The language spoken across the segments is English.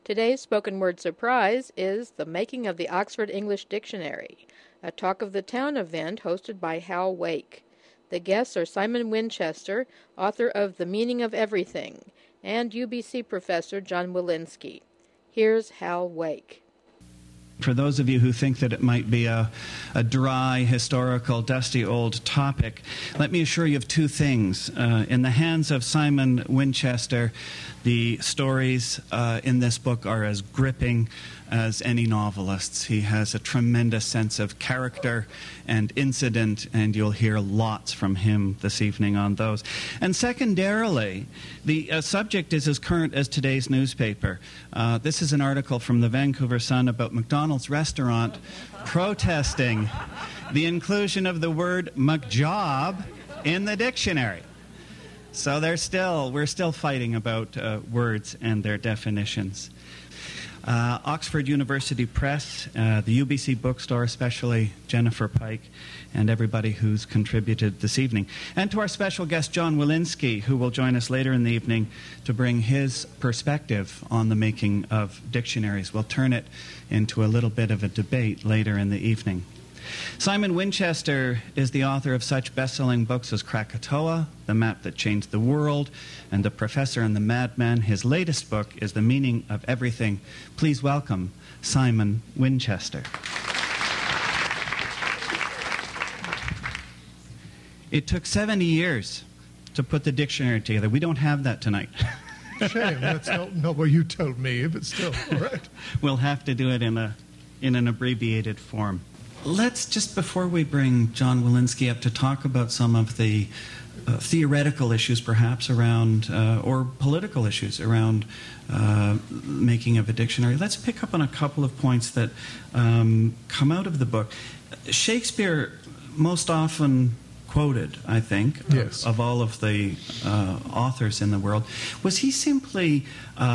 Today's spoken word surprise is the making of the Oxford English Dictionary, a Talk of the Town event hosted by Hal Wake. The guests are Simon Winchester, author of The Meaning of Everything, and UBC professor John Wilinski. Here's Hal Wake. For those of you who think that it might be a dry, historical, dusty old topic, let me assure you of two things. In the hands of Simon Winchester, the stories in this book are as gripping as any novelist's. He has a tremendous sense of character and incident, and you'll hear lots from him this evening on those. And secondarily, the subject is as current as today's newspaper. This is an article from the Vancouver Sun about McDonald's restaurant protesting the inclusion of the word McJob in the dictionary. So we're still fighting about words and their definitions. Oxford University Press, the UBC bookstore, especially Jennifer Pike, and everybody who's contributed this evening. And to our special guest, John Wilinski, who will join us later in the evening to bring his perspective on the making of dictionaries. We'll turn it into a little bit of a debate later in the evening. Simon Winchester is the author of such best-selling books as Krakatoa, The Map That Changed the World, and The Professor and the Madman. His latest book is The Meaning of Everything. Please welcome Simon Winchester. It took 70 years to put the dictionary together. We don't have that tonight. Shame, that's not what you told me, but still, all right. We'll have to do it in an abbreviated form. Let's, just before we bring John Wilinski up to talk about some of the theoretical issues perhaps around, or political issues around making of a dictionary, let's pick up on a couple of points that come out of the book. Shakespeare, most often quoted, I think, yes, of all of the authors in the world. Was he simply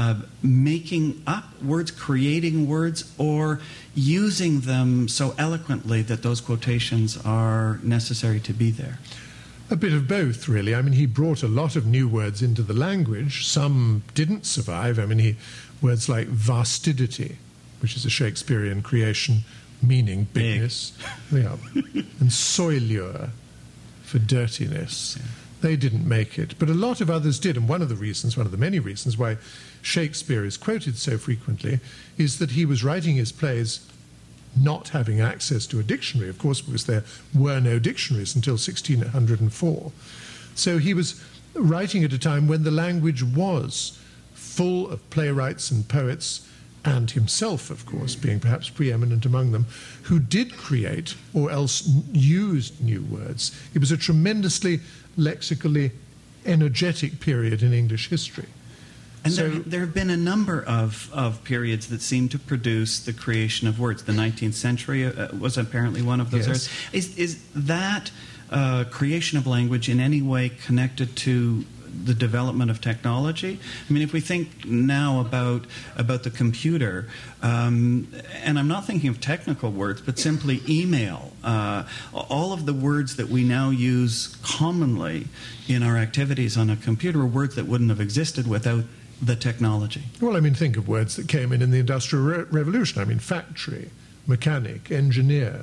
making up words, creating words, or using them so eloquently that those quotations are necessary to be there? A bit of both, really. I mean, he brought a lot of new words into the language. Some didn't survive. I mean, words like vastidity, which is a Shakespearean creation meaning bigness, yeah, and soilure, for dirtiness. They didn't make it, but a lot of others did, and one of the many reasons why Shakespeare is quoted so frequently is that he was writing his plays not having access to a dictionary, of course, because there were no dictionaries until 1604. So he was writing at a time when the language was full of playwrights and poets, and himself, of course, being perhaps preeminent among them, who did create or else used new words. It was a tremendously lexically energetic period in English history. And there have been a number of periods that seem to produce the creation of words. The 19th century was apparently one of those. Yes. Is that creation of language in any way connected to the development of technology? I mean, if we think now about the computer, and I'm not thinking of technical words, but simply email, all of the words that we now use commonly in our activities on a computer are words that wouldn't have existed without the technology. Well, I mean, think of words that came in the Industrial Revolution. I mean, factory, mechanic, engineer,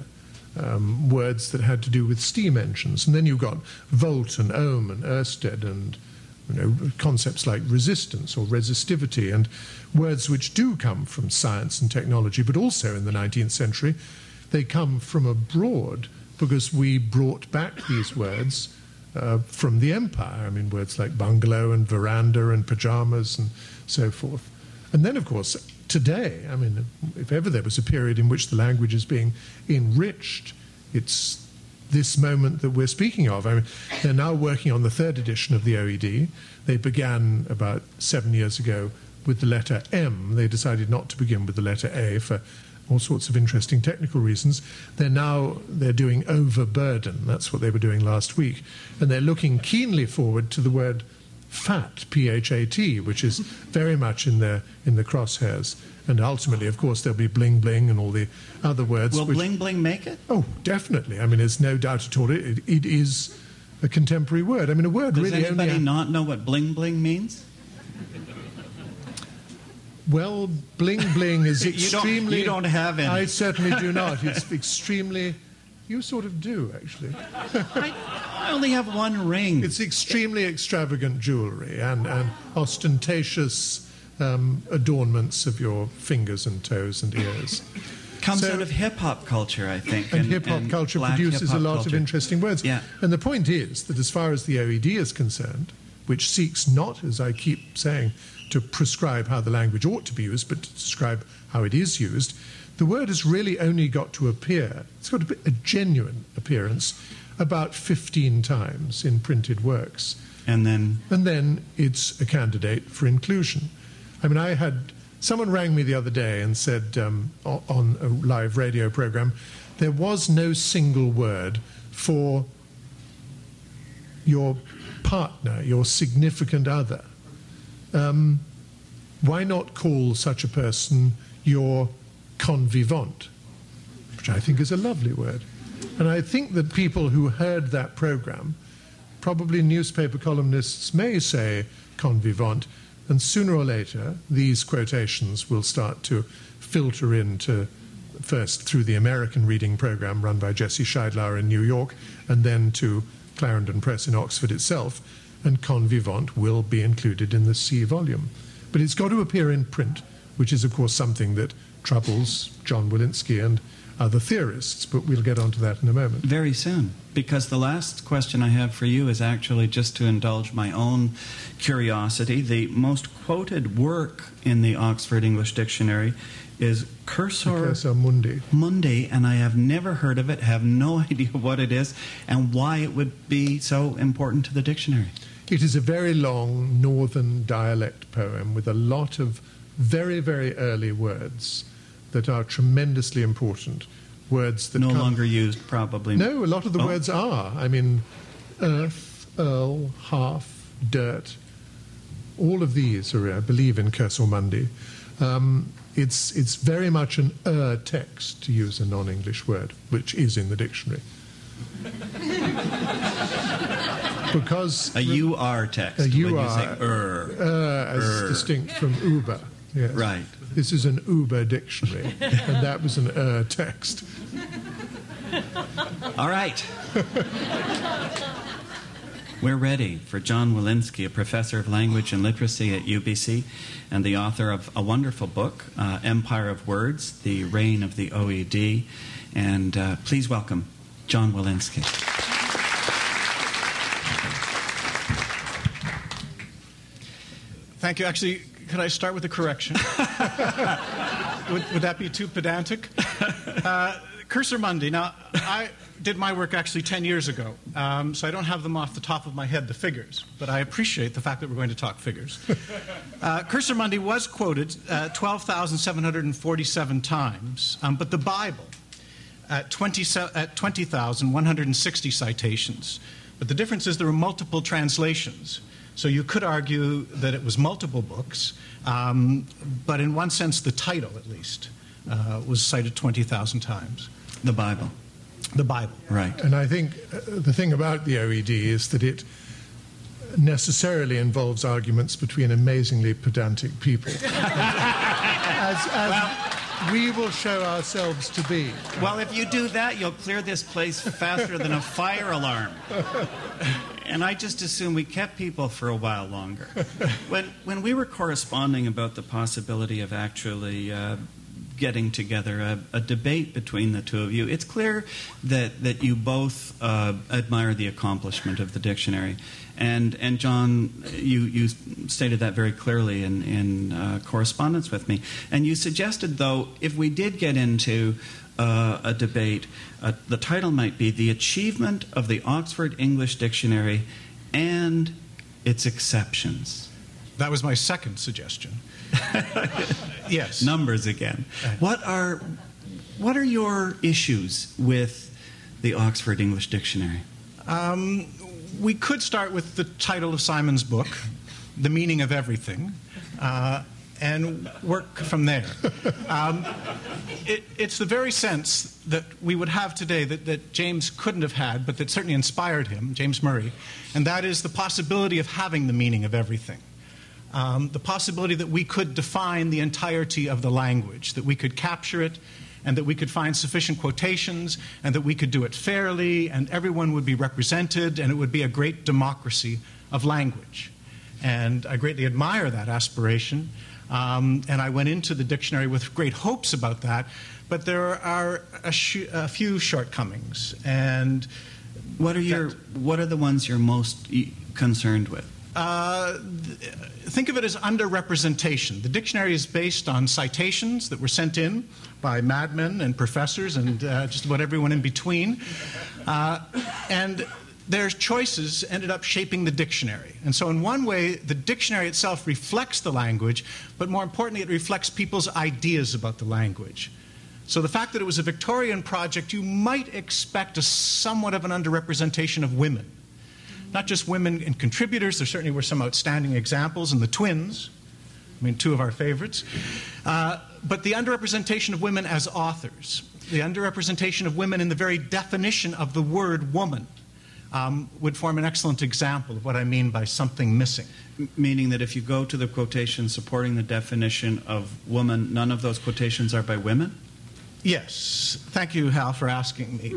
words that had to do with steam engines. And then you've got volt and ohm and Ørsted and concepts like resistance or resistivity, and words which do come from science and technology, but also in the 19th century they come from abroad because we brought back these words from the empire. I mean, words like bungalow and veranda and pajamas and so forth. And then, of course, today, I mean, if ever there was a period in which the language is being enriched, it's this moment that we're speaking of. I mean, they're now working on the third edition of the OED. They began about 7 years ago with the letter M. They decided not to begin with the letter A for all sorts of interesting technical reasons. They're doing overburden. That's what they were doing last week. And they're looking keenly forward to the word fat, P-H-A-T, which is very much in the crosshairs. And ultimately, of course, there'll be bling bling and all the other words. Will bling bling make it? Oh, definitely. I mean, there's no doubt at all. It is a contemporary word. I mean, a word Does really anybody not know what bling bling means? Well, bling bling is extremely... You don't have any. I certainly do not. It's extremely... You sort of do, actually. I only have one ring. It's extremely extravagant jewellery and ostentatious adornments of your fingers and toes and ears. Comes out of hip-hop culture, I think. And hip-hop culture produces a lot of interesting words. Yeah. And the point is that as far as the OED is concerned, which seeks not, as I keep saying, to prescribe how the language ought to be used, but to describe how it is used, the word has really only got to appear, it's got a genuine appearance, about 15 times in printed works. And then it's a candidate for inclusion. I mean, someone rang me the other day and said on a live radio program, there was no single word for your partner, your significant other. Why not call such a person your convivant, which I think is a lovely word. And I think that people who heard that program, probably newspaper columnists may say convivant, and sooner or later these quotations will start to filter into, first through the American reading program run by Jesse Scheidlauer in New York, and then to Clarendon Press in Oxford itself, and convivant will be included in the C volume. But it's got to appear in print, which is of course something that troubles John Wolinski and other theorists, but we'll get onto that in a moment. Very soon, because the last question I have for you is actually just to indulge my own curiosity. The most quoted work in the Oxford English Dictionary is Cursor Mundi, and I have never heard of it, have no idea what it is, and why it would be so important to the dictionary. It is a very long northern dialect poem with a lot of very, very early words that are tremendously important. Words that no longer used, probably. No, a lot of the words are. I mean, earth, earl, half, dirt. All of these are, I believe, in Cursor Mundi. It's very much an text, to use a non-English word, which is in the dictionary. Because a UR text. A UR, when you say as distinct from Uber. Yes. Right. This is an Uber dictionary, and that was an text. All right. We're ready for John Wolinski, a professor of language and literacy at UBC and the author of a wonderful book, Empire of Words, The Reign of the OED. And please welcome John Wolinski. Thank you. Actually, could I start with a correction? Would that be too pedantic? Cursor Mundi. Now, I did my work actually 10 years ago, so I don't have them off the top of my head, the figures, but I appreciate the fact that we're going to talk figures. Cursor Mundi was quoted 12,747 times, but the Bible at 20,160 citations. But the difference is there were multiple translations. So you could argue that it was multiple books, but in one sense, the title, at least, was cited 20,000 times. The Bible. The Bible. Right. And I think the thing about the OED is that it necessarily involves arguments between amazingly pedantic people. as we will show ourselves to be. Well, if you do that, you'll clear this place faster than a fire alarm. And I just assume we kept people for a while longer. When we were corresponding about the possibility of actually getting together a debate between the two of you, it's clear that you both admire the accomplishment of the dictionary. And John, you stated that very clearly in correspondence with me. And you suggested, though, if we did get into a debate, the title might be The Achievement of the Oxford English Dictionary and Its Exceptions. That was my second suggestion. Yes. Numbers again. What are your issues with the Oxford English Dictionary? We could start with the title of Simon's book, The Meaning of Everything, and work from there. It's the very sense that we would have today that James couldn't have had, but that certainly inspired him, James Murray, and that is the possibility of having the meaning of everything. the possibility that we could define the entirety of the language, that we could capture it, and that we could find sufficient quotations, and that we could do it fairly, and everyone would be represented, and it would be a great democracy of language. And I greatly admire that aspiration, and I went into the dictionary with great hopes about that, but there are a few shortcomings. And what are the ones you're most concerned with? Think of it as underrepresentation. The dictionary is based on citations that were sent in by madmen and professors and just about everyone in between. And their choices ended up shaping the dictionary. And so in one way, the dictionary itself reflects the language, but more importantly, it reflects people's ideas about the language. So the fact that it was a Victorian project, you might expect somewhat of an underrepresentation of women. Not just women and contributors, there certainly were some outstanding examples in the twins, I mean, two of our favorites, but the underrepresentation of women as authors, the underrepresentation of women in the very definition of the word woman would form an excellent example of what I mean by something missing. Meaning that if you go to the quotations supporting the definition of woman, none of those quotations are by women? Yes. Thank you, Hal, for asking me.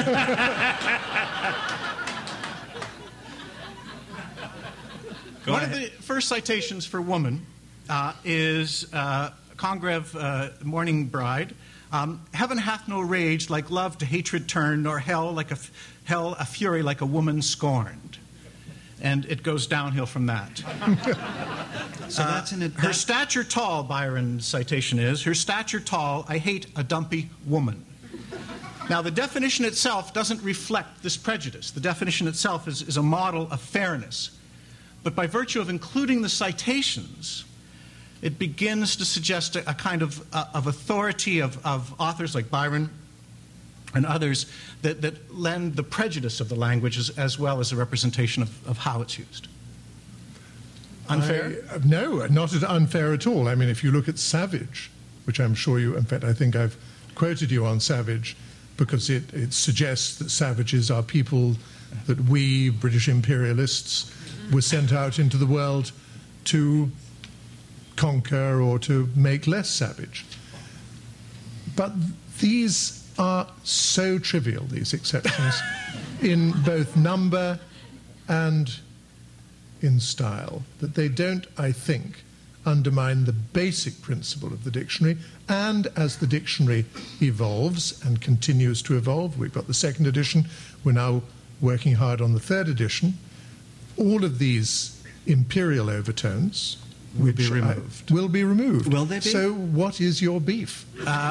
One of the first citations for woman is Congreve, Morning Bride. Heaven hath no rage like love to hatred turned, nor hell a fury like a woman scorned. And it goes downhill from that. So that's her stature tall, Byron's citation is, her stature tall, I hate a dumpy woman. Now, the definition itself doesn't reflect this prejudice. The definition itself is a model of fairness. But by virtue of including the citations, it begins to suggest a kind of authority of authors like Byron and others that lend the prejudice of the language as well as a representation of how it's used. Unfair? No, not unfair at all. I mean, if you look at Savage, which I'm sure you, in fact, I think I've quoted you on Savage, because it suggests that savages are people that we, British imperialists, were sent out into the world to conquer or to make less savage. But these are so trivial, these exceptions, in both number and in style, that they don't, I think, undermine the basic principle of the dictionary. And as the dictionary evolves and continues to evolve, we've got the second edition, we're now working hard on the third edition, all of these imperial overtones will be removed. Will be removed. Will they be? So what is your beef?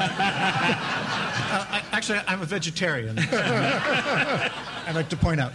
Actually, I'm a vegetarian. I'd like to point out.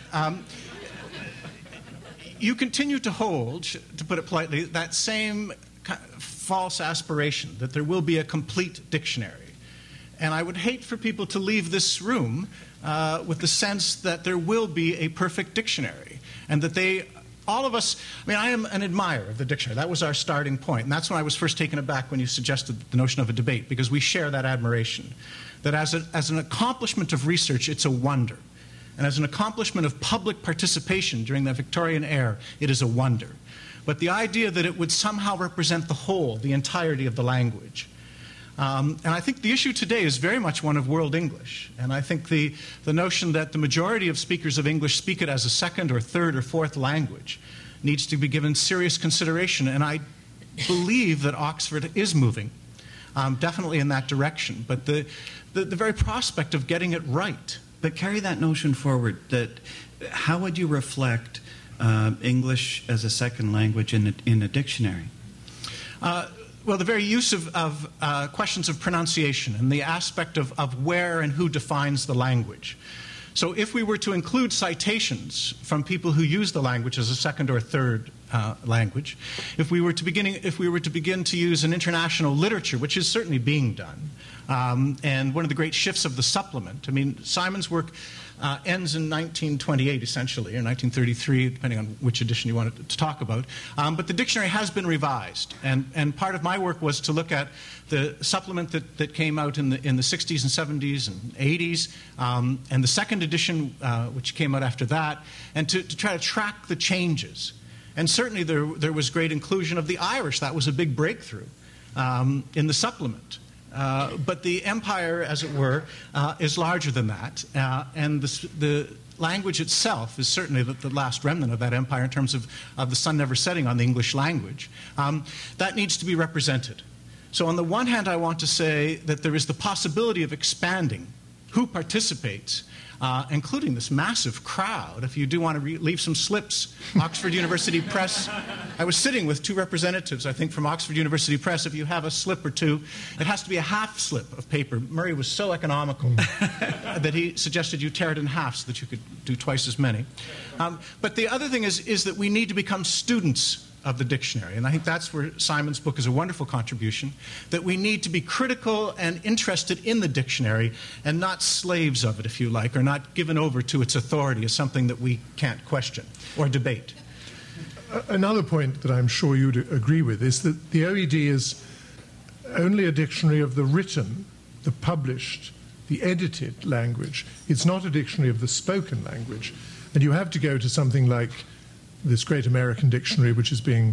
You continue to hold, to put it politely, that same false aspiration that there will be a complete dictionary. And I would hate for people to leave this room with the sense that there will be a perfect dictionary. And that all of us, I mean, I am an admirer of the dictionary. That was our starting point. And that's when I was first taken aback when you suggested the notion of a debate, because we share that admiration. That as an accomplishment of research, it's a wonder. And as an accomplishment of public participation during the Victorian era, it is a wonder. But the idea that it would somehow represent the whole, the entirety of the language. And I think the issue today is very much one of world English. And I think the notion that the majority of speakers of English speak it as a second or third or fourth language needs to be given serious consideration. And I believe that Oxford is moving definitely in that direction. But the very prospect of getting it right. But carry that notion forward, that how would you reflect English as a second language in a dictionary? Well, the very use of questions of pronunciation and the aspect of where and who defines the language. So if we were to include citations from people who use the language as a second or third language, if we were to begin to use an international literature, which is certainly being done, and one of the great shifts of the supplement, I mean, Simon's work ends in 1928, essentially, or 1933, depending on which edition you want to talk about. But the dictionary has been revised, and part of my work was to look at the supplement that came out in the 60s and 70s and 80s, and the second edition, which came out after that, and to try to track the changes. And certainly there was great inclusion of the Irish. That was a big breakthrough in the supplement. But the empire, as it were, is larger than that. And the language itself is certainly the last remnant of that empire in terms of the sun never setting on the English language. That needs to be represented. So on the one hand, I want to say that there is the possibility of expanding who participates, including this massive crowd. If you do want to leave some slips, Oxford University Press, I was sitting with two representatives, I think, from Oxford University Press. If you have a slip or two, it has to be a half slip of paper. Murray was so economical that he suggested you tear it in half so that you could do twice as many. But the other thing is that we need to become students of the dictionary. And I think that's where Simon's book is a wonderful contribution, that we need to be critical and interested in the dictionary and not slaves of it, if you like, or not given over to its authority as something that we can't question or debate. Another point that I'm sure you'd agree with is that the OED is only a dictionary of the written, the published, the edited language. It's not a dictionary of the spoken language. And you have to go to something like this great American dictionary, which is being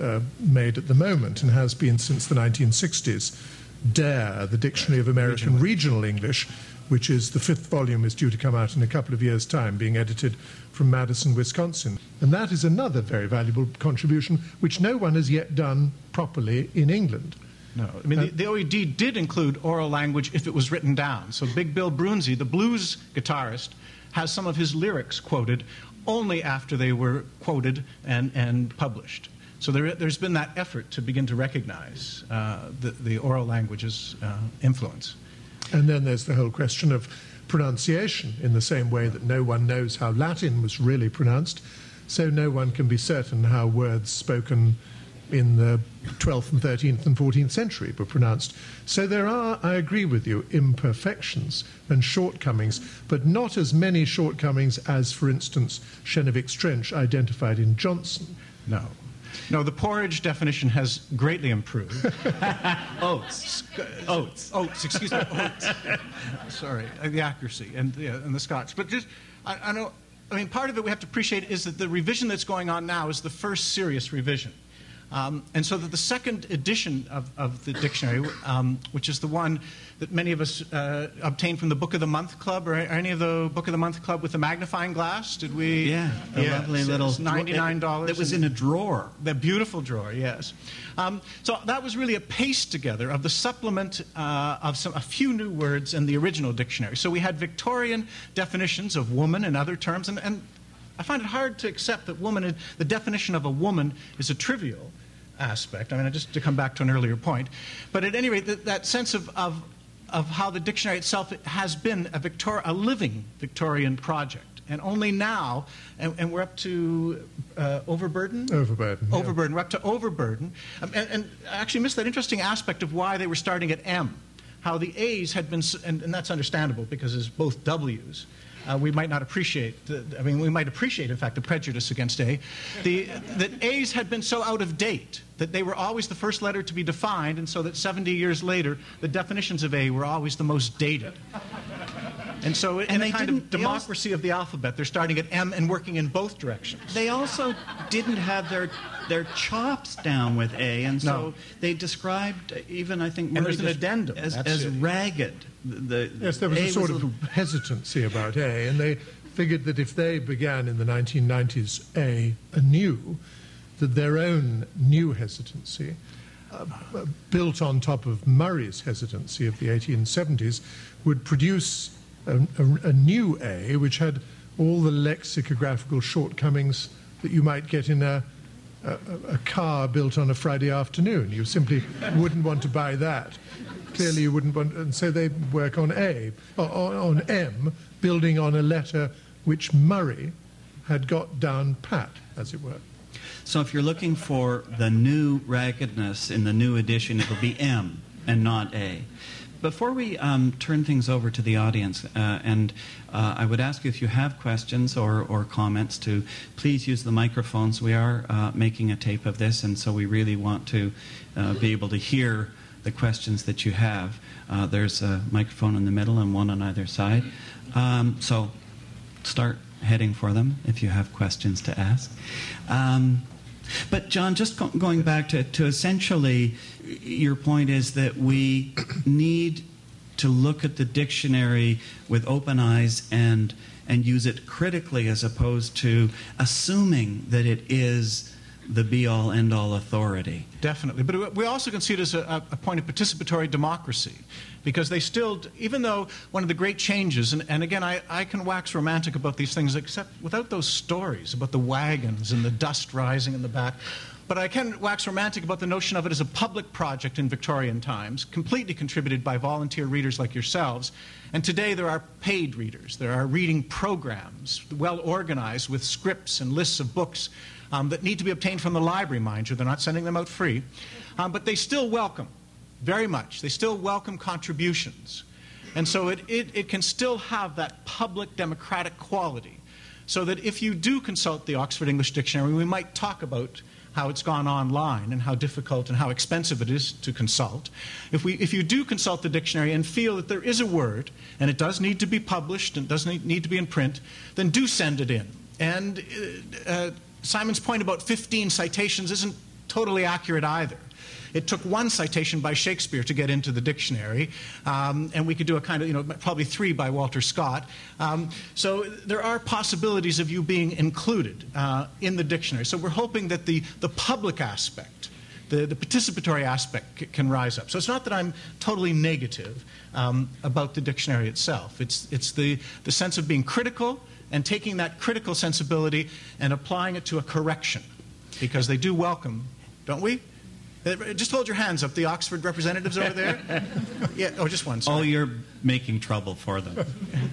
made at the moment and has been since the 1960s, DARE, the Dictionary of American Regional English, which is the 5th volume, is due to come out in a couple of years' time, being edited from Madison, Wisconsin. And that is another very valuable contribution, which no one has yet done properly in England. No, I mean, the OED did include oral language if it was written down. So Big Bill Brunzi, the blues guitarist, has some of his lyrics quoted only after they were quoted and published. So there's been that effort to begin to recognize the oral language's influence. And then there's the whole question of pronunciation, in the same way that no one knows how Latin was really pronounced, so no one can be certain how words spoken in the 12th and 13th and 14th century were pronounced. So there are, I agree with you, imperfections and shortcomings, but not as many shortcomings as, for instance, Chenevix Trench identified in Johnson. No, the porridge definition has greatly improved. Oats, excuse me, oats. Sorry, the accuracy and the Scots. But just, I know, I mean, part of it we have to appreciate is that the revision that's going on now is the first serious revision. And so that the second edition of the dictionary, which is the one that many of us obtained from the Book of the Month Club, or any of the Book of the Month Club with the magnifying glass, did we? Yeah, the lovely little $99. That was in a drawer. The beautiful drawer, yes. So that was really a paste together of the supplement of a few new words in the original dictionary. So we had Victorian definitions of woman and other terms, and I find it hard to accept that woman, the definition of a woman is a trivial aspect. I mean, just to come back to an earlier point. But at any rate, that sense of how the dictionary itself has been a living Victorian project. And only now, and we're up to overburden? Overburden. Yeah. Overburden. We're up to overburden. And I actually missed that interesting aspect of why they were starting at M. How the A's had been, and that's understandable because it's both W's. We might not appreciate, we might appreciate, in fact, the prejudice against A. That A's had been so out of date that they were always the first letter to be defined, and so that 70 years later, the definitions of A were always the most dated. And so in a kind of democracy of the alphabet, they're starting at M and working in both directions. They also didn't have their chops down with A, and so they described, even I think, and there's an addendum as ragged. Yes, there was a sort of hesitancy about A, and they figured that if they began in the 1990s A anew, that their own new hesitancy, built on top of Murray's hesitancy of the 1870s, would produce a new A, which had all the lexicographical shortcomings that you might get in a car built on a Friday afternoon. You simply wouldn't want to buy that. Clearly you wouldn't want, and so they work on on M, building on a letter which Murray had got down pat, as it were. So if you're looking for the new raggedness in the new edition, it'll be M and not A. Before we turn things over to the audience, I would ask you if you have questions or comments to please use the microphones. We are making a tape of this, and so we really want to be able to hear the questions that you have. There's a microphone in the middle and one on either side. So start heading for them if you have questions to ask. But John, just going back to essentially, your point is that we need to look at the dictionary with open eyes and use it critically, as opposed to assuming that it is the be-all, end-all authority. Definitely. But we also can see it as a point of participatory democracy, because they still, even though one of the great changes, and again, I can wax romantic about these things, except without those stories about the wagons and the dust rising in the back. But I can wax romantic about the notion of it as a public project in Victorian times, completely contributed by volunteer readers like yourselves. And today there are paid readers. There are reading programs, well organized, with scripts and lists of books that need to be obtained from the library, mind you. They're not sending them out free. But they still welcome, very much, they still welcome contributions. And so it can still have that public democratic quality. So that if you do consult the Oxford English Dictionary, we might talk about how it's gone online and how difficult and how expensive it is to consult. If you do consult the dictionary and feel that there is a word, and it does need to be published and does need to be in print, then do send it in. And Simon's point about 15 citations isn't totally accurate either. It took one citation by Shakespeare to get into the dictionary, and we could do a kind of, probably 3 by Walter Scott. So there are possibilities of you being included in the dictionary. So we're hoping that the public aspect, the participatory aspect can rise up. So it's not that I'm totally negative about the dictionary itself. It's the sense of being critical and taking that critical sensibility and applying it to a correction, because they do welcome, don't we? Just hold your hands up, the Oxford representatives over there. Yeah, just one. Sorry. Oh, you're making trouble for them.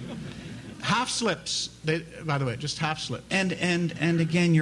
Half slips. By the way, just half slips. And again,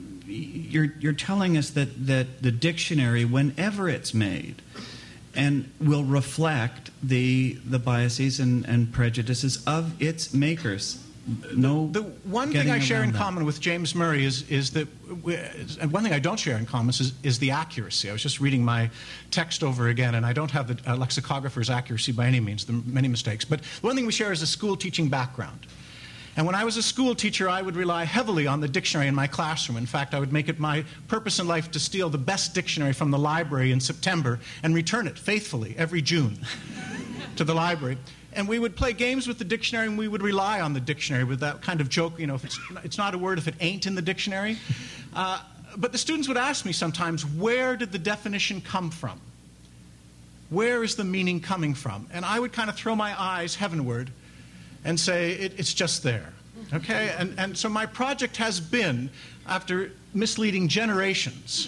you're telling us that the dictionary, whenever it's made, and will reflect the biases and prejudices of its makers. The one thing I share in common with James Murray is that, and one thing I don't share in common is the accuracy. I was just reading my text over again, and I don't have the lexicographer's accuracy by any means. There are many mistakes. But one thing we share is a school teaching background. And when I was a school teacher, I would rely heavily on the dictionary in my classroom. In fact, I would make it my purpose in life to steal the best dictionary from the library in September and return it faithfully every June to the library. And we would play games with the dictionary, and we would rely on the dictionary with that kind of joke, if it's not a word if it ain't in the dictionary. But the students would ask me sometimes, where did the definition come from? Where is the meaning coming from? And I would kind of throw my eyes heavenward and say, it's just there. Okay? And so my project has been, after misleading generations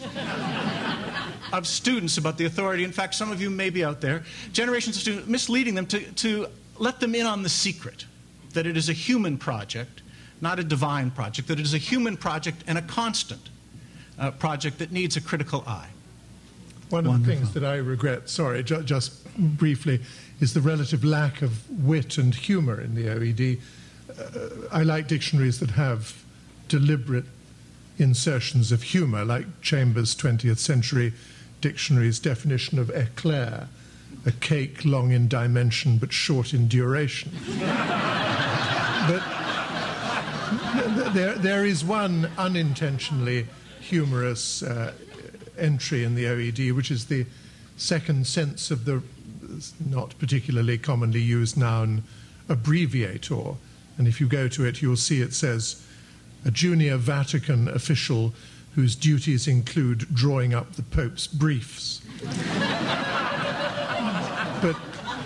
of students about the authority, in fact, some of you may be out there, generations of students, misleading them to let them in on the secret, that it is a human project, not a divine project, that it is a human project and a constant project that needs a critical eye. One of the things that I regret, just briefly, is the relative lack of wit and humour in the OED. I like dictionaries that have deliberate insertions of humour, like Chambers' 20th Century Dictionary's definition of éclair, a cake long in dimension but short in duration. But there is one unintentionally humorous entry in the OED, which is the second sense of the not particularly commonly used noun abbreviator. And if you go to it, you'll see it says, a junior Vatican official whose duties include drawing up the Pope's briefs. But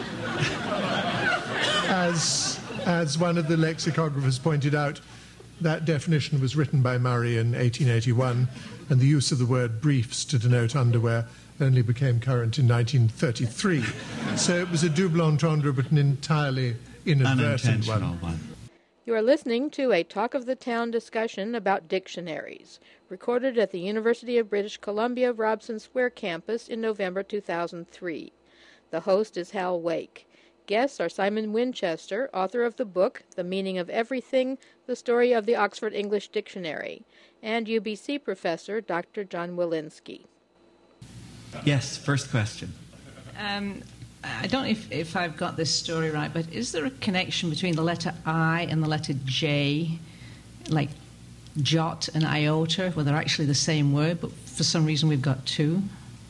as one of the lexicographers pointed out, that definition was written by Murray in 1881, and the use of the word briefs to denote underwear only became current in 1933. So it was a double entendre, but an entirely inadvertent one. You are listening to a Talk of the Town discussion about dictionaries, recorded at the University of British Columbia Robson Square campus in November 2003. The host is Hal Wake. Guests are Simon Winchester, author of the book The Meaning of Everything, The Story of the Oxford English Dictionary, and UBC professor Dr. John Wilinski. Yes, first question. I don't know if I've got this story right, but is there a connection between the letter I and the letter J, like jot and iota, well, they're actually the same word, but for some reason we've got two.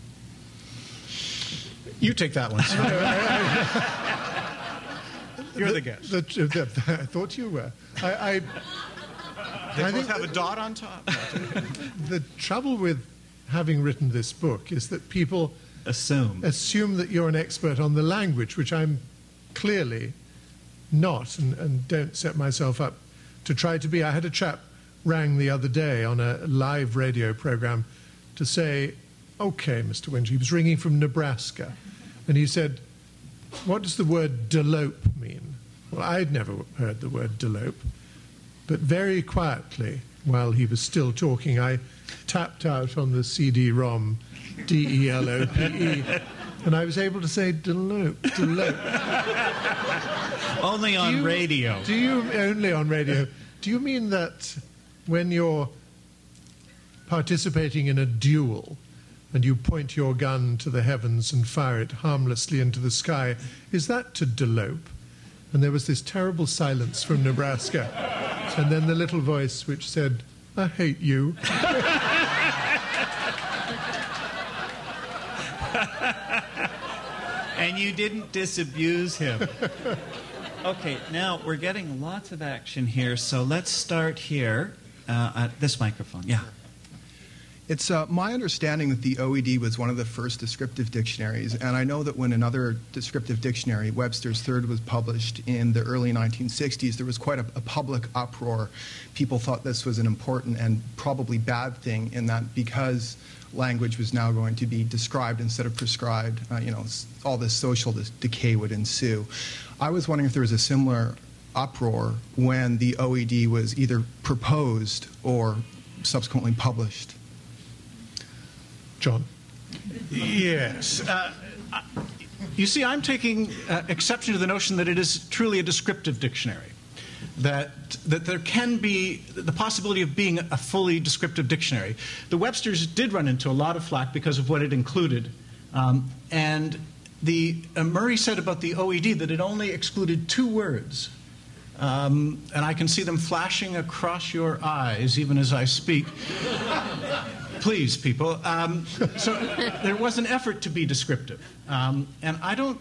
You take that one. You're the guest. I thought you were. They both have a dot on top. The trouble with having written this book is that people assume that you're an expert on the language, which I'm clearly not, and don't set myself up to try to be. I had a chap rang the other day on a live radio program to say, "Okay, Mr. Winch," he was ringing from Nebraska, and he said, "What does the word delope mean?" Well, I'd never heard the word delope, but very quietly, while he was still talking, I tapped out on the CD-ROM, D-E-L-O-P-E, and I was able to say delope. Only on radio. Only on radio. Do you mean that when you're participating in a duel and you point your gun to the heavens and fire it harmlessly into the sky, is that to delope? And there was this terrible silence from Nebraska. And then the little voice which said, "I hate you." And you didn't disabuse him. Okay, now we're getting lots of action here, so let's start here at this microphone. Yeah. It's my understanding that the OED was one of the first descriptive dictionaries, and I know that when another descriptive dictionary, Webster's Third, was published in the early 1960s, there was quite a public uproar. People thought this was an important and probably bad thing, in that because language was now going to be described instead of prescribed, all this social decay would ensue. I was wondering if there was a similar uproar when the OED was either proposed or subsequently published. John? Yes. You see, I'm taking exception to the notion that it is truly a descriptive dictionary, that there can be the possibility of being a fully descriptive dictionary. The Webster's did run into a lot of flack because of what it included, and Murray said about the OED that it only excluded 2 words. And I can see them flashing across your eyes even as I speak. Please, people. So there was an effort to be descriptive, and I don't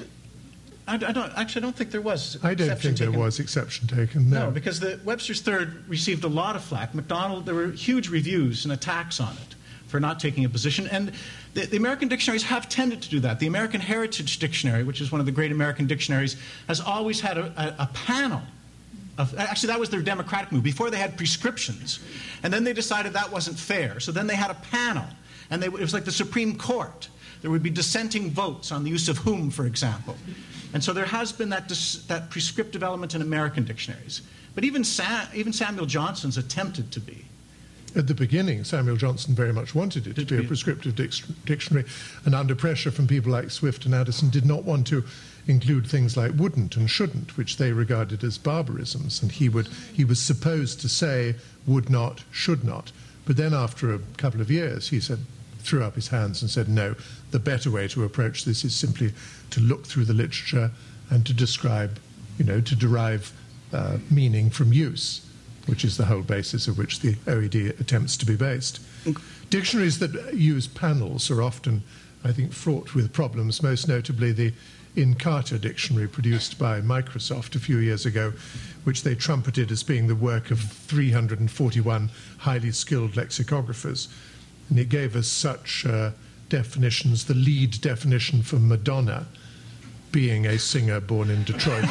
think there was. I don't think there was exception taken. No, because the Webster's Third received a lot of flack. MacDonald, there were huge reviews and attacks on it for not taking a position, and the American dictionaries have tended to do that. The American Heritage Dictionary, which is one of the great American dictionaries, has always had a panel. Actually, that was their democratic move. Before, they had prescriptions, and then they decided that wasn't fair. So then they had a panel, and it was like the Supreme Court. There would be dissenting votes on the use of whom, for example. And so there has been that prescriptive element in American dictionaries. But even Samuel Johnson's attempted to be. At the beginning, Samuel Johnson very much wanted it to be a prescriptive dictionary, and under pressure from people like Swift and Addison, did not want to include things like wouldn't and shouldn't, which they regarded as barbarisms, and he was supposed to say would not, should not. But then after a couple of years, he threw up his hands and said, no, the better way to approach this is simply to look through the literature and to describe, to derive meaning from use, which is the whole basis of which the OED attempts to be based. Dictionaries that use panels are often, I think, fraught with problems, most notably the Encarta dictionary produced by Microsoft a few years ago, which they trumpeted as being the work of 341 highly skilled lexicographers. And it gave us such definitions, the lead definition for Madonna being a singer born in Detroit.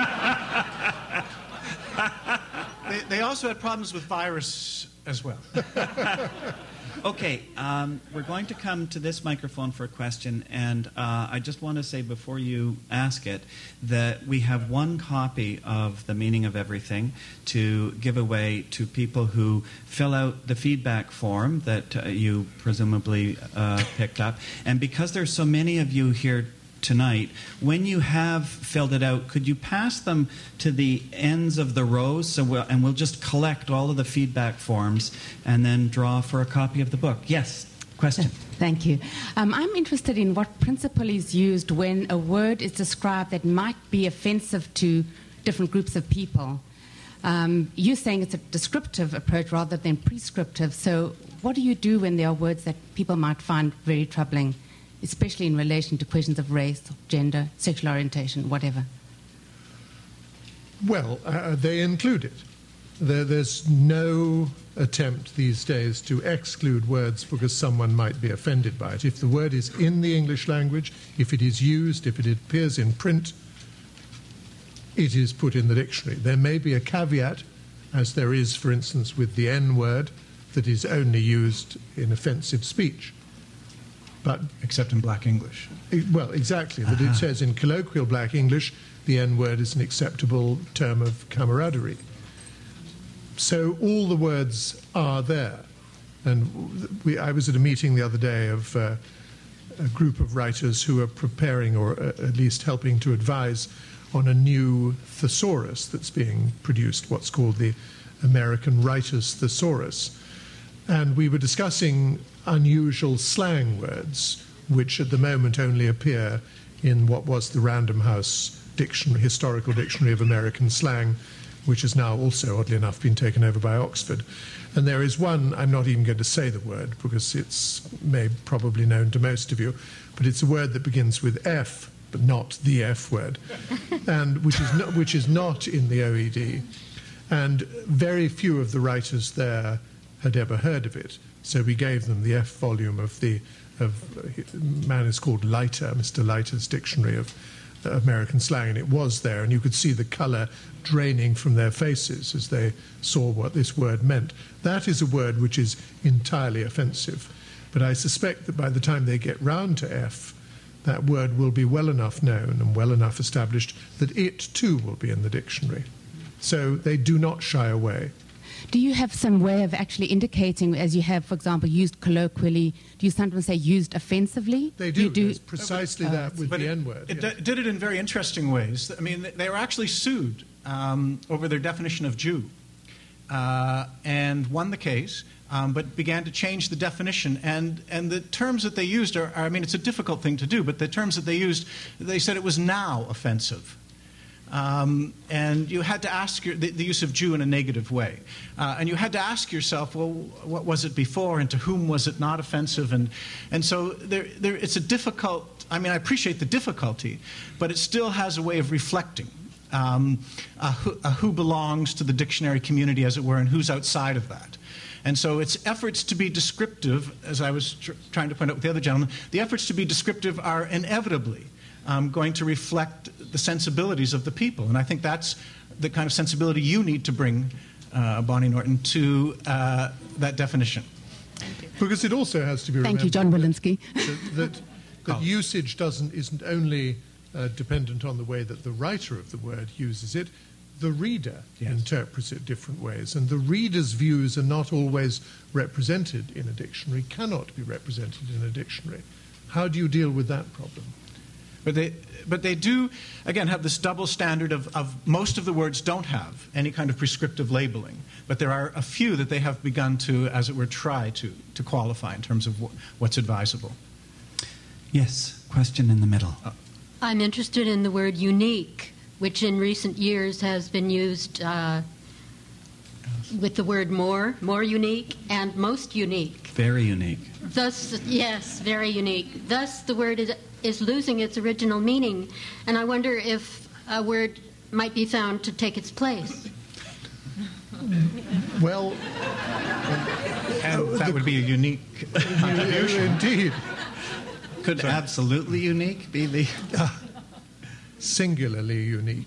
They also had problems with virus as well. Okay, we're going to come to this microphone for a question, and I just want to say before you ask it that we have one copy of The Meaning of Everything to give away to people who fill out the feedback form that you presumably picked up. And because there's so many of you here tonight, when you have filled it out, could you pass them to the ends of the rows and we'll just collect all of the feedback forms and then draw for a copy of the book? Yes, question. Thank you. I'm interested in what principle is used when a word is described that might be offensive to different groups of people. You're saying it's a descriptive approach rather than prescriptive. So what do you do when there are words that people might find very troubling, especially in relation to questions of race, gender, sexual orientation, whatever? Well, they include it. There's no attempt these days to exclude words because someone might be offended by it. If the word is in the English language, if it is used, if it appears in print, it is put in the dictionary. There may be a caveat, as there is, for instance, with the N word, that is only used in offensive speech. But Except in Black English. well, exactly. That it says in colloquial Black English, the N word is an acceptable term of camaraderie. So all the words are there. And I was at a meeting the other day of a group of writers who are preparing, or at least helping to advise, on a new thesaurus that's being produced, what's called the American Writers' Thesaurus. And we were discussing unusual slang words, which at the moment only appear in what was the Random House Dictionary, Historical Dictionary of American Slang, which has now also, oddly enough, been taken over by Oxford. And there is one, I'm not even going to say the word because it's probably known to most of you, but it's a word that begins with F, but not the F word, and which is not in the OED. And very few of the writers there had ever heard of it. So we gave them the F volume of man is called Leiter, Mr. Leiter's Dictionary of American Slang, and it was there, and you could see the colour draining from their faces as they saw what this word meant. That is a word which is entirely offensive, but I suspect that by the time they get round to F, that word will be well enough known and well enough established that it too will be in the dictionary. So they do not shy away. Do you have some way of actually indicating, as you have, for example, used colloquially, do you sometimes say used offensively? They do. There's precisely that with the N-word. It did it in very interesting ways. I mean, they were actually sued over their definition of Jew and won the case, but began to change the definition. And the terms that they used are, I mean, it's a difficult thing to do, but the terms that they used, they said it was now offensive. And you had to ask the use of Jew in a negative way. And you had to ask yourself, well, what was it before and to whom was it not offensive? And so it's a difficult, I mean, I appreciate the difficulty, but it still has a way of reflecting who belongs to the dictionary community, as it were, and who's outside of that. And so its efforts to be descriptive, as I was trying to point out with the other gentleman, the efforts to be descriptive are inevitably going to reflect the sensibilities of the people. And I think that's the kind of sensibility you need to bring, Bonnie Norton, to that definition. Because it also has to be remembered. Thank you, John Walensky. That usage isn't only dependent on the way that the writer of the word uses it, the reader interprets it different ways. And the reader's views are not always represented in a dictionary, cannot be represented in a dictionary. How do you deal with that problem? But they do, again, have this double standard of most of the words don't have any kind of prescriptive labeling. But there are a few that they have begun to, as it were, try to qualify in terms of what's advisable. Yes, question in the middle. I'm interested in the word unique, which in recent years has been used with the word more unique, and most unique. Very unique. Thus, yes, very unique. Thus, the word is losing its original meaning, and I wonder if a word might be found to take its place. Well, and that would be a unique contribution. Indeed. Could absolutely unique be the... Singularly unique.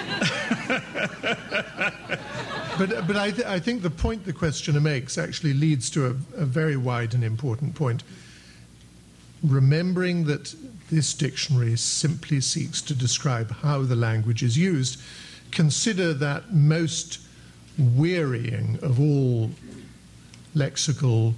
But I think the point the questioner makes actually leads to a very wide and important point. Remembering that this dictionary simply seeks to describe how the language is used, consider that most wearying of all lexical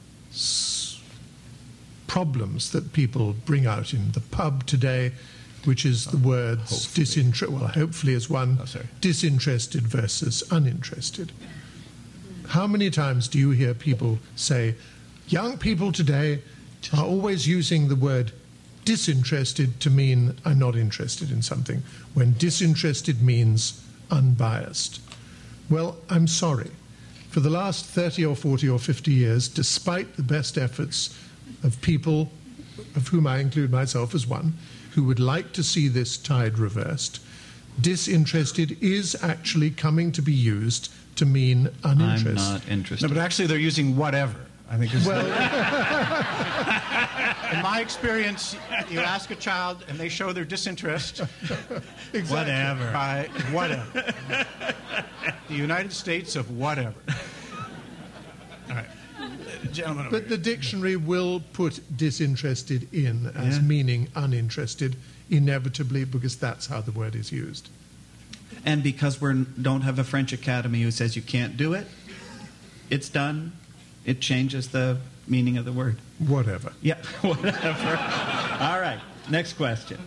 problems that people bring out in the pub today, which is the words hopefully as one, disinterested versus uninterested. How many times do you hear people say, young people today are always using the word disinterested to mean I'm not interested in something, when disinterested means unbiased. Well, I'm sorry. For the last 30 or 40 or 50 years, despite the best efforts of people, of whom I include myself as one, who would like to see this tide reversed, disinterested is actually coming to be used to mean uninterested. I'm not interested. No, but actually they're using whatever. I think is Well, in my experience, you ask a child and they show their disinterest. exactly. Whatever. By whatever. The United States of whatever. All right. Gentlemen. But the dictionary will put disinterested in as meaning uninterested, inevitably, because that's how the word is used. And because we don't have a French Academy who says you can't do it, it's done. It changes the meaning of the word. Whatever. Yeah, whatever. All right, next question.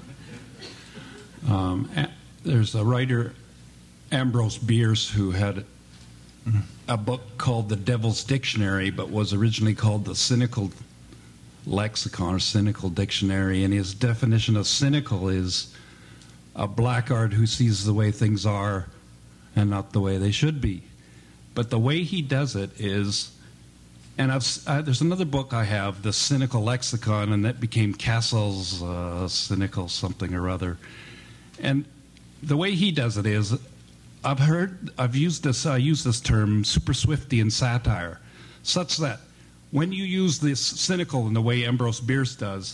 There's a writer, Ambrose Bierce, who had a book called The Devil's Dictionary, but was originally called the Cynical Lexicon or Cynical Dictionary. And his definition of cynical is a blackguard who sees the way things are and not the way they should be. But the way he does it is, and there's another book I have, The Cynical Lexicon, and that became Cassell's Cynical something or other. And the way he does it is, I use this term, super Swiftian satire, such that when you use this cynical in the way Ambrose Bierce does,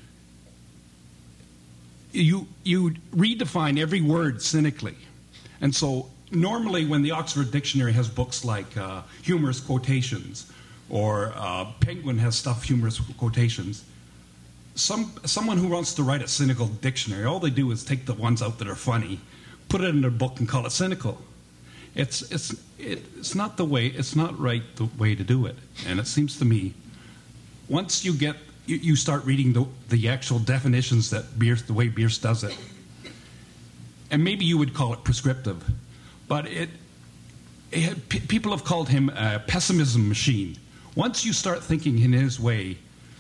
you redefine every word cynically. And so normally when the Oxford Dictionary has books like humorous quotations, or Penguin has stuff humorous quotations, someone who wants to write a cynical dictionary, all they do is take the ones out that are funny, put it in their book and call it cynical. It's not the way, it's not right the way to do it. And it seems to me, once you start reading the actual definitions that Bierce, the way Bierce does it, and maybe you would call it prescriptive, but people have called him a pessimism machine. Once you start thinking in his way,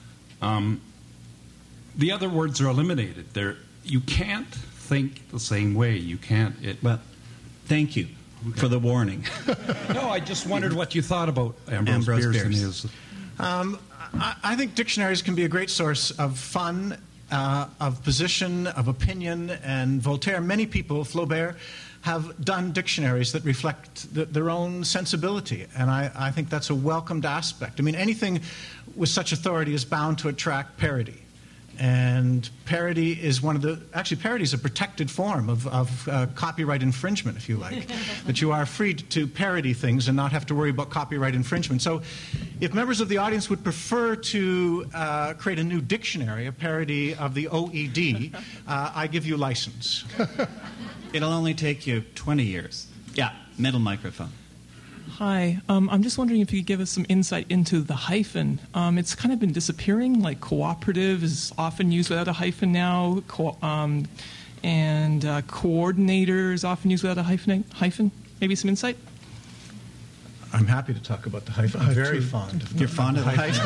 the other words are eliminated. You can't think the same way. You can't. Well, thank you for the warning. No, I just wondered what you thought about Ambrose Bierce and his. I think dictionaries can be a great source of fun, of position, of opinion, and Voltaire, many people, Flaubert, have done dictionaries that reflect their own sensibility, and I think that's a welcomed aspect. I mean, anything with such authority is bound to attract parody. And parody is parody is a protected form of copyright infringement, if you like, that you are free to parody things and not have to worry about copyright infringement. So if members of the audience would prefer to create a new dictionary, a parody of the OED, I give you license. It'll only take you 20 years. Yeah, middle microphone. Hi. I'm just wondering if you could give us some insight into the hyphen. It's kind of been disappearing. Like cooperative is often used without a hyphen now, and coordinator is often used without a hyphen. Maybe some insight? I'm happy to talk about the hyphen. I'm very fond of the hyphen. You're fond of the hyphen?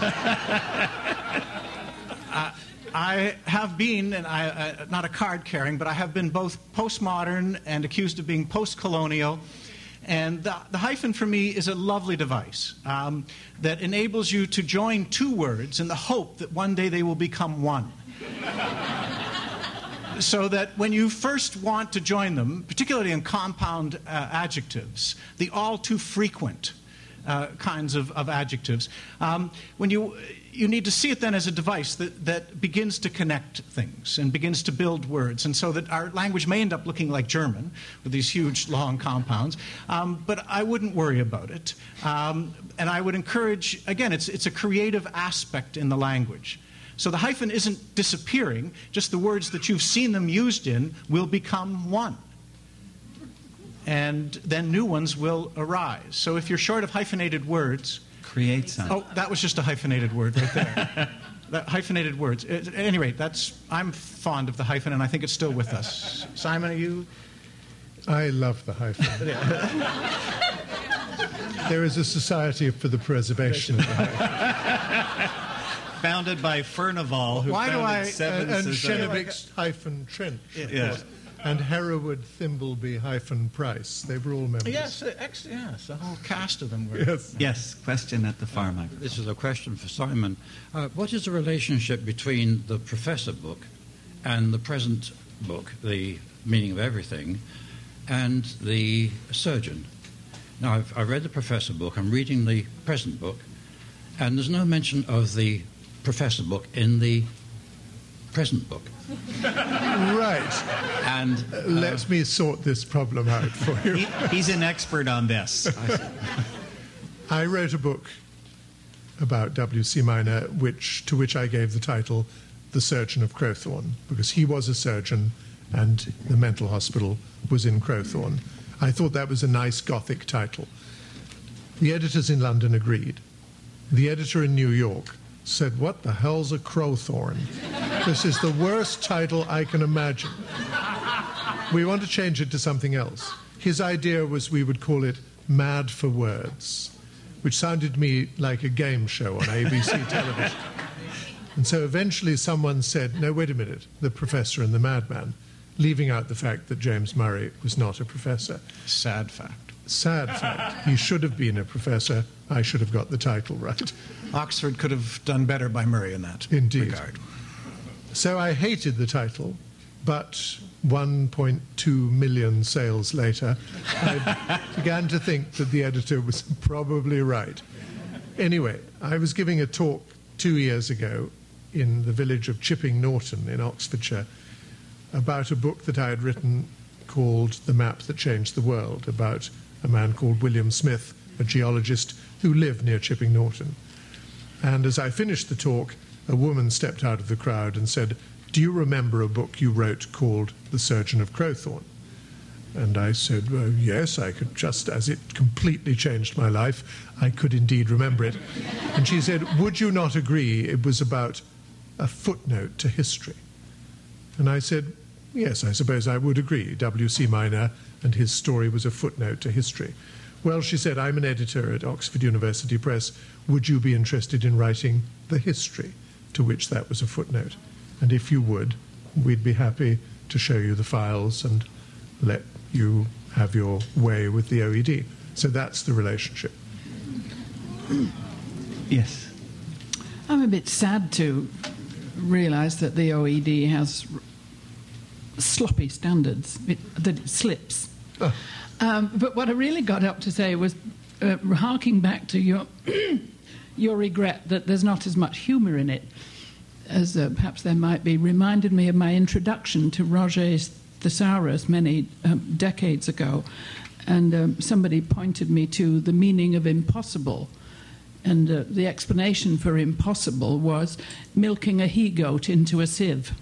I have been, and not a card carrying, but I have been both postmodern and accused of being post-colonial. And the hyphen for me is a lovely device that enables you to join two words in the hope that one day they will become one. So that when you first want to join them, particularly in compound adjectives, the all too frequent kinds of adjectives, when you need to see it then as a device that begins to connect things and begins to build words, and so that our language may end up looking like German with these huge long compounds, but I wouldn't worry about it. And I would encourage, again, it's a creative aspect in the language. So the hyphen isn't disappearing, just the words that you've seen them used in will become one. And then new ones will arise. So if you're short of hyphenated words... Create some. Oh, that was just a hyphenated word right there. That hyphenated words. At any rate, I'm fond of the hyphen, and I think it's still with us. Simon, are you? I love the hyphen. There is a society for the preservation of the hyphen. Founded by Furnival, who founded Seven and Society. Chenevix hyphen Trench. Yeah. and Hereward Thimbleby-Price. They were all members. Yes, yes, the whole cast of them were. Yes. Yes, question at the far microphone. This is a question for Simon. What is the relationship between the Professor book and the present book, The Meaning of Everything, and the Surgeon? Now, I've read the Professor book, I'm reading the present book, and there's no mention of the Professor book in the present book. Right. And let me sort this problem out for you. He's an expert on this. I wrote a book about W.C. Minor, to which I gave the title The Surgeon of Crowthorne, because he was a surgeon and the mental hospital was in Crowthorne. I thought that was a nice Gothic title. The editors in London agreed. The editor in New York said, "What the hell's a Crowthorne? This is the worst title I can imagine. We want to change it to something else." His idea was we would call it Mad for Words, which sounded to me like a game show on ABC television. And so eventually someone said, "No, wait a minute, The Professor and the Madman," leaving out the fact that James Murray was not a professor. Sad fact. Sad fact. He should have been a professor. I should have got the title right. Oxford could have done better by Murray in that regard. So I hated the title, but 1.2 million sales later, I began to think that the editor was probably right. Anyway, I was giving a talk 2 years ago in the village of Chipping Norton in Oxfordshire about a book that I had written called The Map That Changed the World, about a man called William Smith, a geologist who lived near Chipping Norton. And as I finished the talk, a woman stepped out of the crowd and said, "Do you remember a book you wrote called The Surgeon of Crowthorne?" And I said, "Well, yes, I could, just as it completely changed my life, I could indeed remember it." And she said, "Would you not agree it was about a footnote to history?" And I said, "Yes, I suppose I would agree. W.C. Minor and his story was a footnote to history." "Well," she said, "I'm an editor at Oxford University Press. Would you be interested in writing the history to which that was a footnote? And if you would, we'd be happy to show you the files and let you have your way with the OED." So that's the relationship. Yes. I'm a bit sad to realise that the OED has sloppy standards, that it slips. Oh. But what I really got up to say was harking back to your regret that there's not as much humour in it as perhaps there might be, reminded me of my introduction to Roger's Thesaurus many decades ago. And somebody pointed me to the meaning of impossible. And the explanation for impossible was milking a he-goat into a sieve.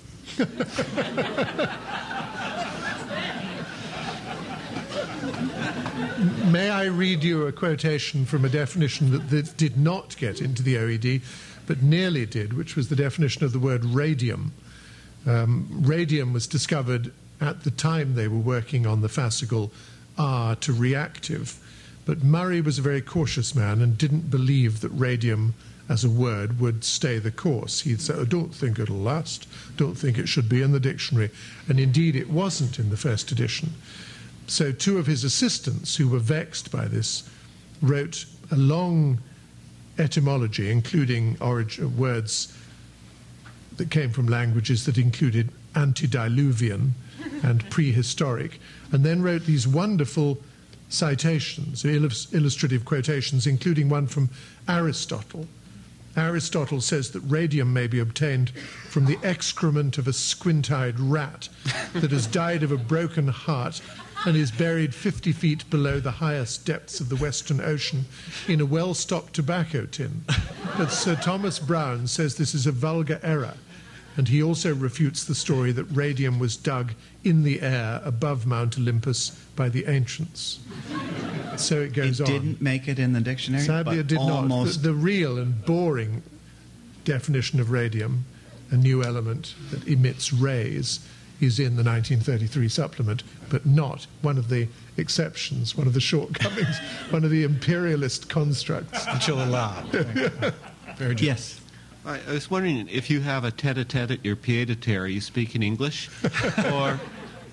May I read you a quotation from a definition that did not get into the OED, but nearly did, which was the definition of the word radium. Radium was discovered at the time they were working on the fascicle R to reactive, but Murray was a very cautious man and didn't believe that radium as a word would stay the course. He'd say, "I don't think it'll last, don't think it should be in the dictionary," and indeed it wasn't in the first edition. So two of his assistants, who were vexed by this, wrote a long etymology, including words that came from languages that included antediluvian and prehistoric, and then wrote these wonderful citations, illustrative quotations, including one from Aristotle. Aristotle says that radium may be obtained from the excrement of a squint-eyed rat that has died of a broken heart and is buried 50 feet below the highest depths of the Western Ocean in a well-stocked tobacco tin. But Sir Thomas Browne says this is a vulgar error, and he also refutes the story that radium was dug in the air above Mount Olympus by the ancients. So it goes on. It didn't make it in the dictionary? Sadly, it did not. The real and boring definition of radium, a new element that emits rays, is in the 1933 supplement, but not one of the exceptions, one of the shortcomings, one of the imperialist constructs. That you'll allow. Very good. Yes. I was wondering if you have a tete-a-tete at your pied-a-terre, are you speak in English?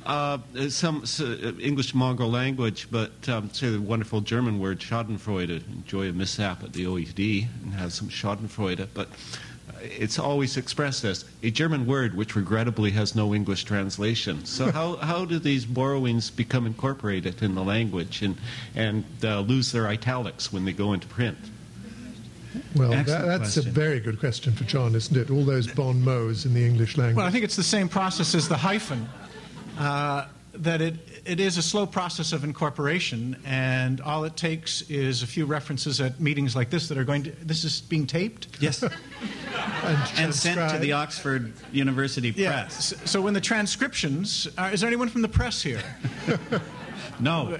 some English mongrel language, but say the wonderful German word Schadenfreude, enjoy a mishap at the OED and have some Schadenfreude, but it's always expressed as a German word which regrettably has no English translation. So how do these borrowings become incorporated in the language and lose their italics when they go into print? Well, that's a very good question for John, isn't it? All those bon mots in the English language. Well, I think it's the same process as the hyphen, that it is a slow process of incorporation, and all it takes is a few references at meetings like this that are going to... This is being taped? Yes. and sent to the Oxford University Press. So when the transcriptions... is there anyone from the press here? No.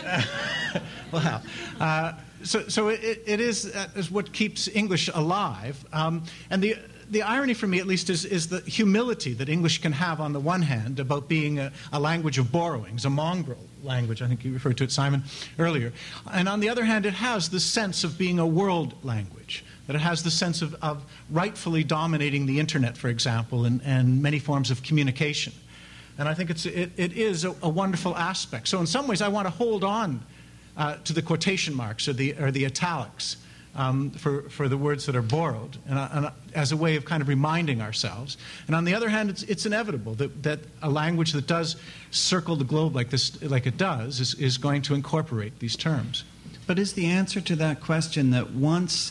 Well, so it is what keeps English alive. And the irony for me, at least, is the humility that English can have on the one hand about being a language of borrowings, a mongrel language. I think you referred to it, Simon, earlier. And on the other hand, it has the sense of being a world language, that it has the sense of rightfully dominating the internet, for example, and many forms of communication. And I think it is a wonderful aspect. So in some ways, I want to hold on to the quotation marks or the italics for the words that are borrowed, and as a way of kind of reminding ourselves. And on the other hand, it's inevitable that a language that does circle the globe like it does is going to incorporate these terms. But is the answer to that question that once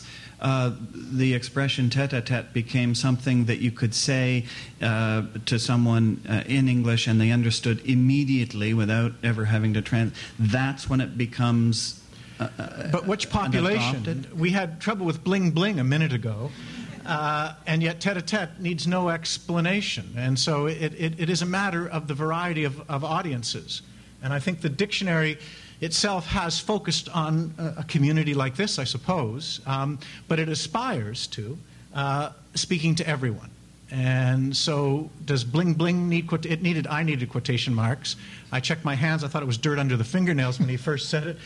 the expression tête-à-tête became something that you could say to someone in English and they understood immediately without ever having to translate, that's when it becomes but which population? We had trouble with bling bling a minute ago, and yet tête-à-tête needs no explanation. And so it is a matter of the variety of audiences. And I think the dictionary itself has focused on a community like this, I suppose, but it aspires to speaking to everyone. And so does bling bling need I needed quotation marks. I checked my hands. I thought it was dirt under the fingernails when he first said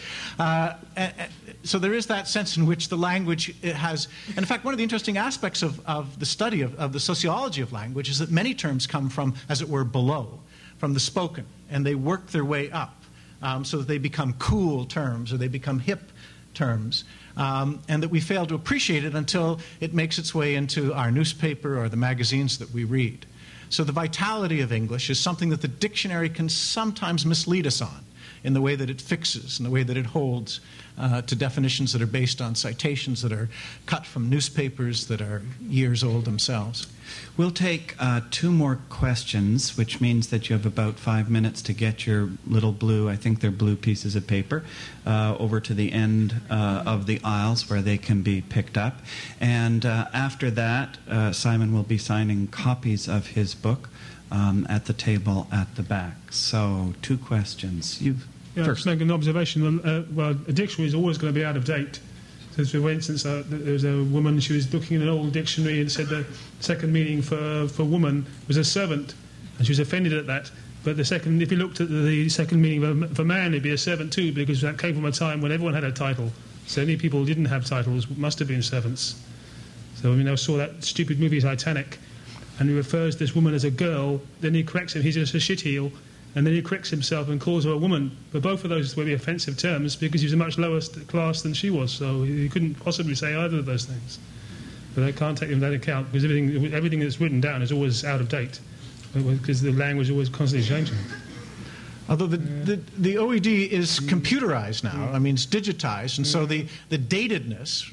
it. So there is that sense in which the language has... And in fact, one of the interesting aspects of the study of the sociology of language is that many terms come from, as it were, below, from the spoken, and they work their way up so that they become cool terms or they become hip terms. And that we fail to appreciate it until it makes its way into our newspaper or the magazines that we read. So the vitality of English is something that the dictionary can sometimes mislead us on in the way that it fixes, in the way that it holds to definitions that are based on citations that are cut from newspapers that are years old themselves. We'll take 2 more questions, which means that you have about 5 minutes to get your little blue, I think they're blue pieces of paper, over to the end of the aisles where they can be picked up. And after that, Simon will be signing copies of his book at the table at the back. So 2 questions. First. Make an observation. Well, a dictionary is always going to be out of date. So, for instance, there was a woman, she was looking in an old dictionary and said the second meaning for woman was a servant, and she was offended at that. But if you looked at the second meaning of a man, it'd be a servant too, because that came from a time when everyone had a title. So many people who didn't have titles must have been servants. So, I saw that stupid movie Titanic, and he refers to this woman as a girl, then he corrects him, he's just a shitheel, and then he corrects himself and calls her a woman. But both of those would be offensive terms because he was a much lower class than she was, so he couldn't possibly say either of those things. But I can't take them into account because everything that's written down is always out of date because the language is always constantly changing. Although the OED is computerized now, it's digitized, and so the datedness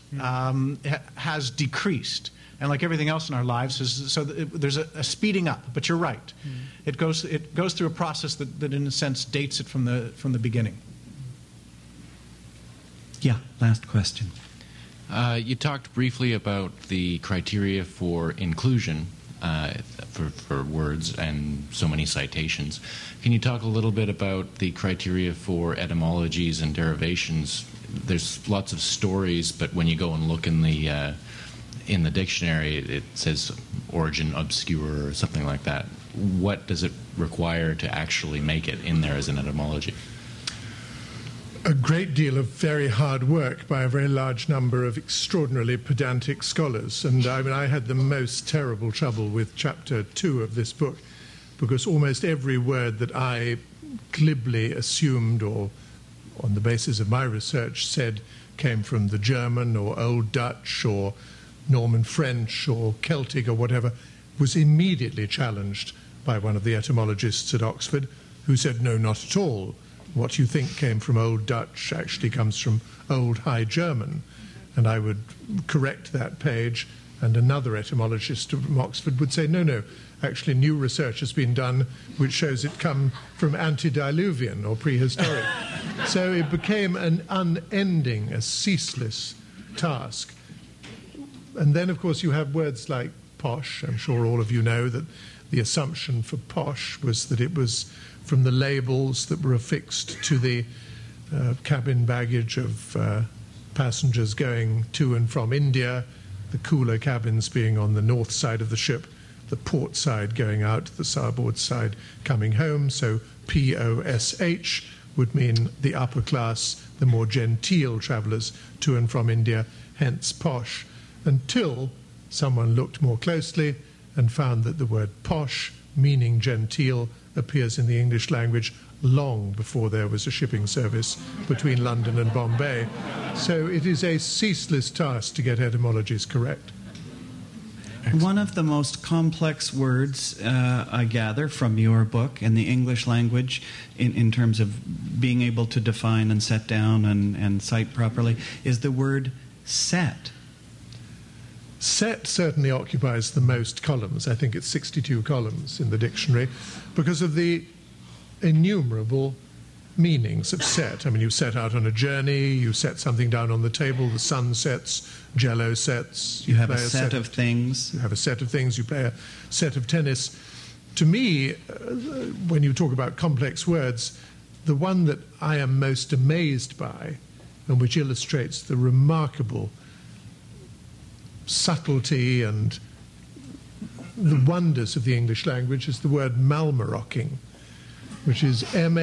has decreased. And like everything else in our lives, there's a speeding up. But you're right; it goes through a process that, in a sense, dates it from the beginning. Yeah. Last question. You talked briefly about the criteria for inclusion for words and so many citations. Can you talk a little bit about the criteria for etymologies and derivations? There's lots of stories, but when you go and look in the dictionary, it says origin obscure or something like that. What does it require to actually make it in there as an etymology? A great deal of very hard work by a very large number of extraordinarily pedantic scholars. And I had the most terrible trouble with chapter 2 of this book, because almost every word that I glibly assumed or on the basis of my research said came from the German or Old Dutch or Norman French or Celtic or whatever, was immediately challenged by one of the etymologists at Oxford, who said, no, not at all. What you think came from Old Dutch actually comes from Old High German. And I would correct that page, and another etymologist from Oxford would say, no, actually new research has been done which shows it come from antediluvian or prehistoric. So it became an unending, a ceaseless task. And then, of course, you have words like posh. I'm sure all of you know that the assumption for posh was that it was from the labels that were affixed to the cabin baggage of passengers going to and from India, the cooler cabins being on the north side of the ship, the port side going out, the starboard side coming home. So P-O-S-H would mean the upper class, the more genteel travellers to and from India, hence posh, until someone looked more closely and found that the word posh, meaning genteel, appears in the English language long before there was a shipping service between London and Bombay. So it is a ceaseless task to get etymologies correct. One of the most complex words, I gather, from your book in the English language in terms of being able to define and set down and cite properly is the word set. Set certainly occupies the most columns. I think it's 62 columns in the dictionary because of the innumerable meanings of set. I mean, you set out on a journey, you set something down on the table, the sun sets, Jell-O sets. You have a set of things. You have a set of things, you play a set of tennis. To me, when you talk about complex words, the one that I am most amazed by, and which illustrates the remarkable subtlety and the wonders of the English language, is the word malmarocking, which is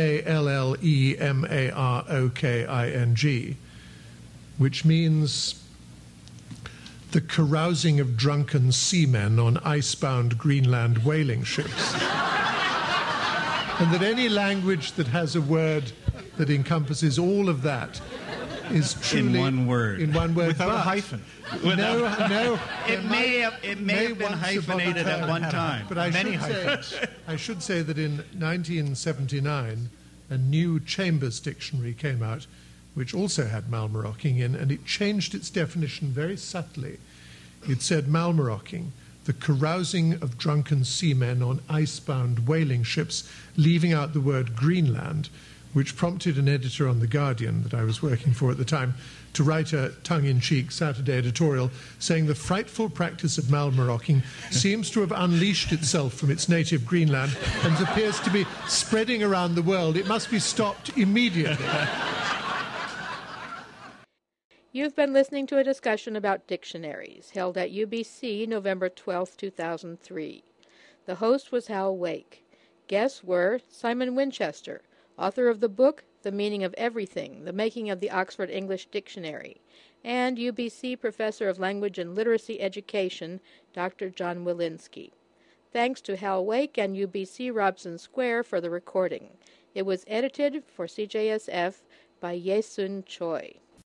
M-A-L-L-E-M-A-R-O-K-I-N-G, which means the carousing of drunken seamen on icebound Greenland whaling ships. And that any language that has a word that encompasses all of that is truly in one word. In one word, without a hyphen. No. It may have been hyphenated at one time. But I should say that in 1979, a new Chambers dictionary came out, which also had malmarocking in, and it changed its definition very subtly. It said malmarocking, the carousing of drunken seamen on icebound whaling ships, leaving out the word Greenland, which prompted an editor on The Guardian that I was working for at the time to write a tongue-in-cheek Saturday editorial saying the frightful practice of malmarocking seems to have unleashed itself from its native Greenland and appears to be spreading around the world. It must be stopped immediately. You've been listening to a discussion about dictionaries held at UBC November 12, 2003. The host was Hal Wake. Guests were Simon Winchester, author of the book The Meaning of Everything, The Making of the Oxford English Dictionary, and UBC Professor of Language and Literacy Education, Dr. John Wilinski. Thanks to Hal Wake and UBC Robson Square for the recording. It was edited for CJSF by Ye-Sun Choi.